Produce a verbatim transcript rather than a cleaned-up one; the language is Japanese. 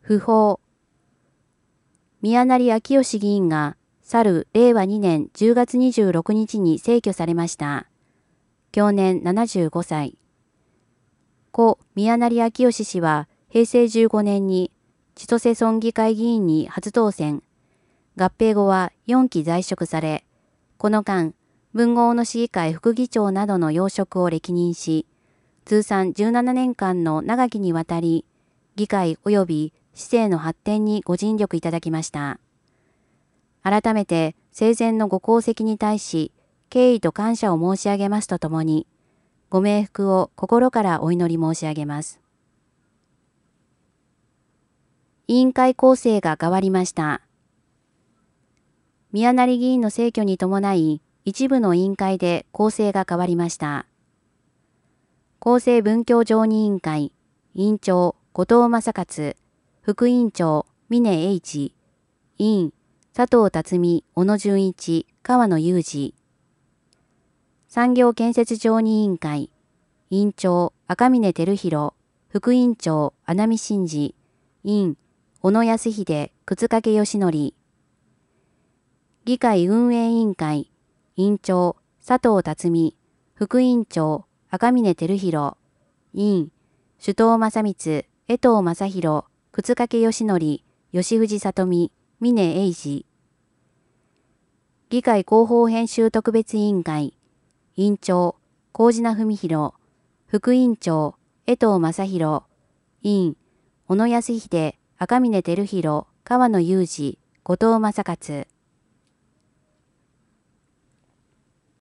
不法。宮成昭義議員が去るれいわにねんじゅうがつにじゅうろくにちに逝去されました。享年ななじゅうごさい。故宮成昭義氏はへいせいじゅうごねんに千歳村議会議員に初当選。合併後はよんき在職され、この間、豊後大野市議会副議長などの要職を歴任し、通算じゅうななねんかんの長きにわたり、議会及び市政の発展にご尽力いただきました。改めて生前のご功績に対し、敬意と感謝を申し上げますとともに、ご冥福を心からお祈り申し上げます。委員会構成が変わりました。宮成議員の逝去に伴い、一部の委員会で構成が変わりました。厚生文教常任委員会、委員長、後藤正勝、副委員長、峰英一、委員、佐藤辰巳、小野純一、川野裕二。産業建設常任委員会、委員長、赤嶺照弘、副委員長、穴見真治、委員、小野康秀、靴掛義則。議会運営委員会、委員長、佐藤辰巳、副委員長、赤嶺照弘、委員、首藤正光、江藤正宏、靴掛義則、吉藤里美、峰英二。議会広報編集特別委員会、委員長、麹名文弘、副委員長、江藤正宏、委員、小野康秀、赤嶺照弘、川野裕二、後藤正勝。